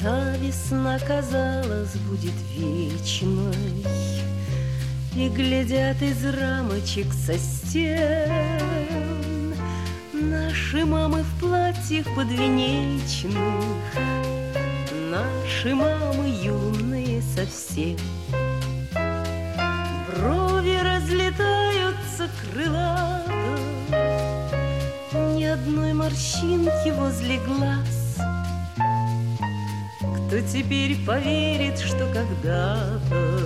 Та весна, казалось, будет вечной, и глядят из рамочек со стен наши мамы в платьях подвенечных, наши мамы юные совсем. Брови разлетаются крылато, ни одной морщинки возле глаз. Кто теперь поверит, что когда-то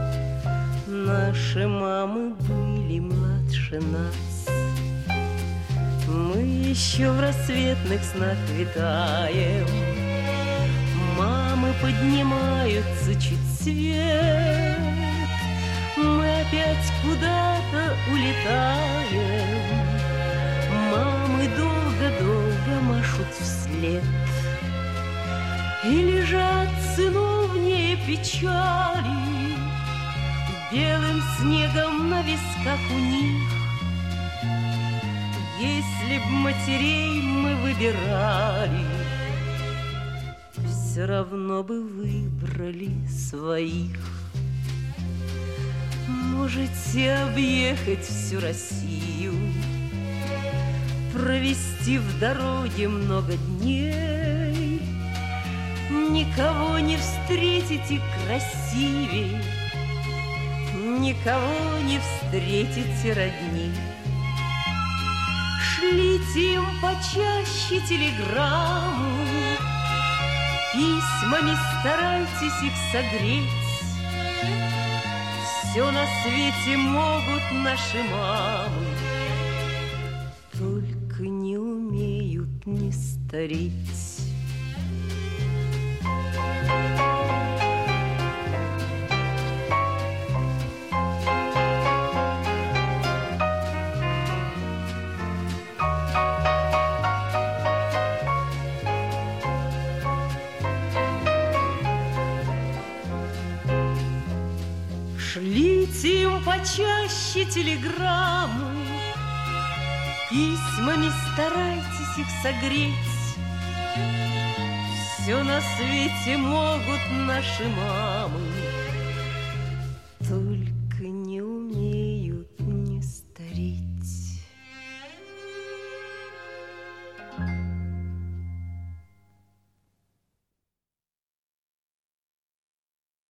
наши мамы были младше нас? Мы еще в рассветных снах витаем, мамы поднимаются чуть свет, мы опять куда-то улетаем, мамы долго-долго машут вслед. И лежат сыновние печали белым снегом на висках у них. Если б матерей мы выбирали, все равно бы выбрали своих. Можете объехать всю Россию, провести в дороге много дней, никого не встретите красивей, никого не встретите родней. Шлите им почаще телеграмму, письмами старайтесь их согреть. Все на свете могут наши мамы, только не умеют не стареть. Шлите им почаще телеграмму, письмами старайтесь их согреть. Все на свете могут наши мамы, только